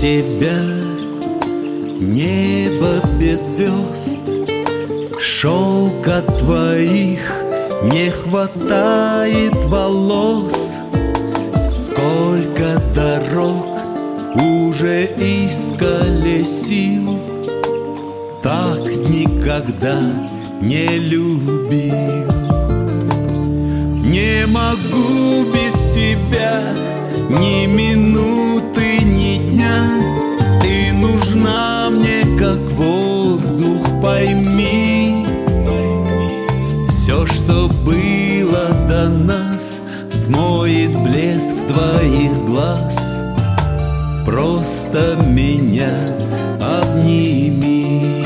тебя небо без звезд, шелка твоих не хватает волос. Сколько дорог уже исколесил, так никогда не любил. Не могу без тебя ни минуты, ни дня. Ты нужна мне, как воздух, пойми. Все, что было до нас, смоет блеск твоих глаз. Просто меня обними.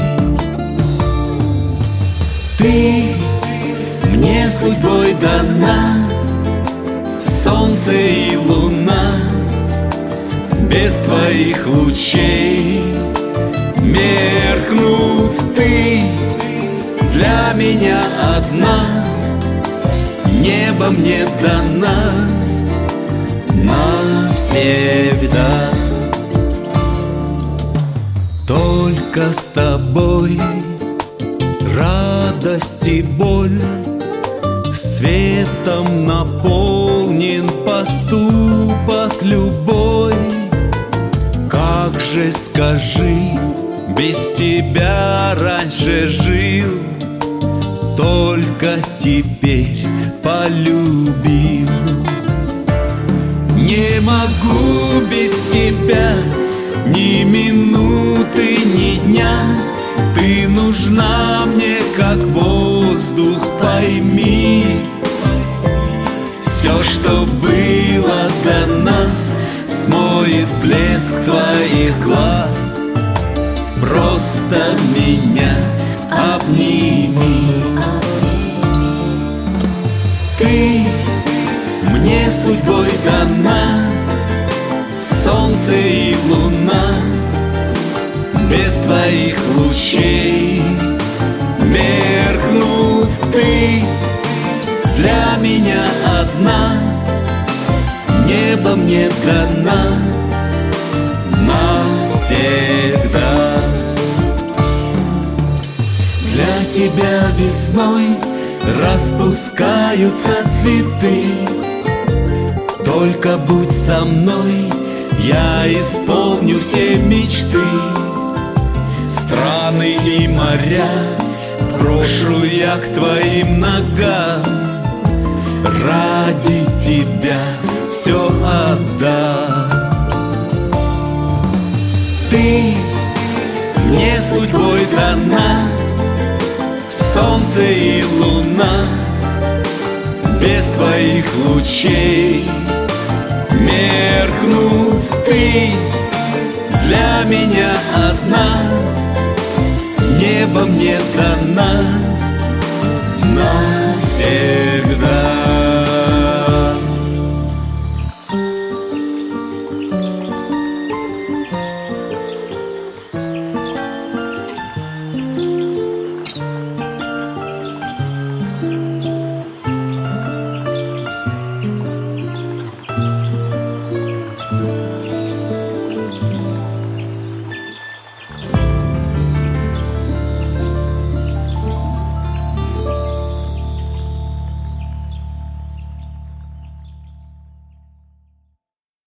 Ты мне судьбой дана, солнце и луна. Без твоих лучей меркнут. Ты для меня одна, небо мне дана навсегда. Только с тобой радость и боль, светом наполнен поступок любой. Как же, скажи, без тебя раньше жил, только теперь полюбил. Не могу без тебя ни минуты, ни дня. Ты нужна мне, как воздух, пойми. Все, что было до нас, смоет блеск твоих глаз. Просто меня обними. Ты мне судьбой дана, солнце и луна. Без твоих лучей меркнут. Ты для меня одна, небо мне дана навсегда. Для тебя весной распускаются цветы. Только будь со мной, я исполню все мечты. Страны и моря брошу я к твоим ногам. Ради тебя все отдам. Ты мне судьбой дана, солнце и луна. Без твоих лучей меркнут. Ты для меня одна, небо мне дана навсегда.